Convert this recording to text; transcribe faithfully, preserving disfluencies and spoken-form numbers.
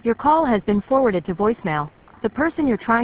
Your call has been forwarded to voicemail. The person you're trying